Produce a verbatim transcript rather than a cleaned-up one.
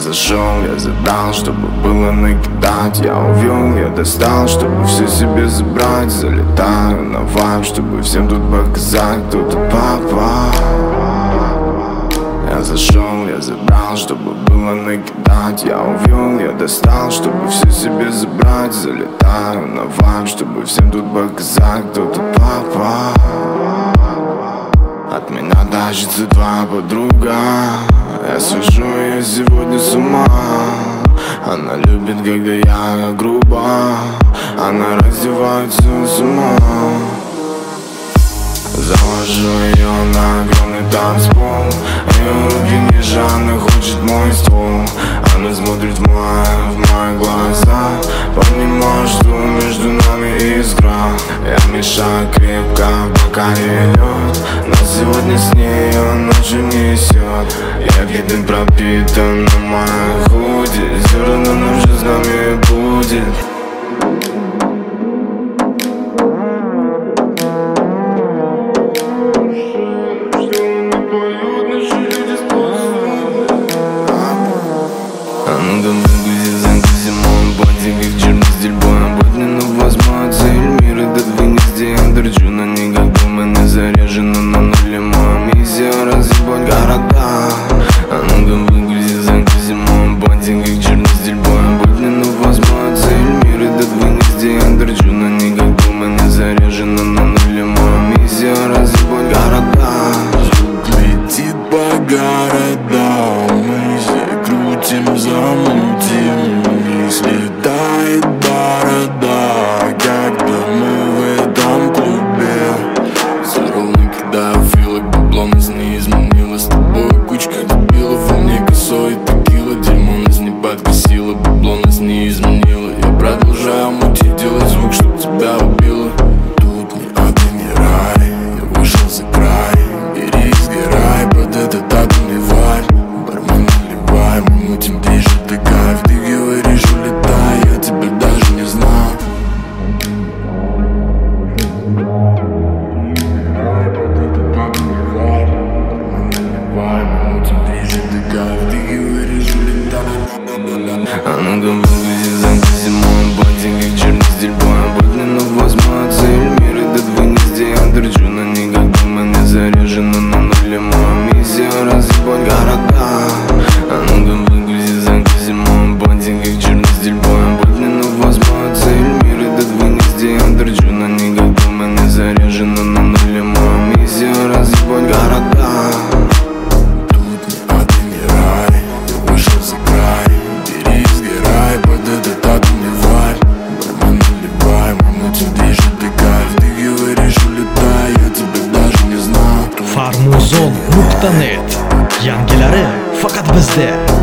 зашел, я забрал, чтобы было накидать. Я увел, я достал, чтобы все себе забрать. Залетаю на вайб, чтобы всем тут показать, кто тут папа. Я зашел, я забрал, чтобы было накидать. Я увел, я достал, чтобы все себе забрать. Залетаю на вайб, чтобы всем тут показать, кто тут папа. От меня тащится твоя подруга. Я свожу ее сегодня с ума. Она любит, когда я грубо. Она раздевается с ума. Завожу ее на огромный танцпол. Ее руки ниже, она хочет мой ствол. Она смотрит в мои, в мои глаза. Понимаю, что между нами искра. Я мешаю крепко, в бокале лед. Но сегодня с ней он ночью несет. Я виден, пропитан на моей худи. Все равно ночью с нами будет. А ну-ка выгрузи, загрузи мой боди, как черный стиль боя. Будь не на восьмой цель мира, да вынести. Я торчу на ней, как дома не заряжена на нуле. Моя миссия разъебать города. А ну-ка выгрузи, загрузи мой боди, как черный стиль боя. Будь не на восьмой цель мира, да вынести. Я торчу на ней, как дома не заряжена на нуле. Моя миссия разъебать города. Звук летит по городам. Крутим, замутим, и слетает борода. Когда мы в этом клубе. Все ровно, когда я филок, бабло нас не изменило. С тобой кучка дебилов, у мне косой текила. Дерьмо нас не подкосило, бабло нас не изменило. Я продолжаю мутить, делать звук, чтоб тебя убило. Тут не ад и не рай, я вышел за край. Бери, сгорай под этот атомный вайб. Бармен, наливай, мы мутим ближе, ты кайф. Ты говоришь, улетай, я тебя даже не знаю. Под этот атомный вайб. Бармен, наливай, мы мутим ближе, ты кайф. Ты говоришь, улетай. А ну-ка выгрузи, загрузи мой боди, как черный стиль боя. Будь не на восьмой цель мира, да вынести. Я торчу на ней, как дома не заряжена на нуле. Моя миссия разъебать города. А ну-ка выгрузи, загрузи мой боди, как черный стиль боя. Будь не на восьмой цель мира, да вынести. Я торчу на ней, как дома не заряжена на нуле. Моя миссия разъебать города. Тут не ад и не рай, я вышел за край. Бери, сгорай под этот атомный вайб. Бармен, наливай, мы мутим ближе, ты кайф. Ты говоришь, улетай, я тебя даже не знаю. Farmuzon nuqta net yangiları faqat bizda.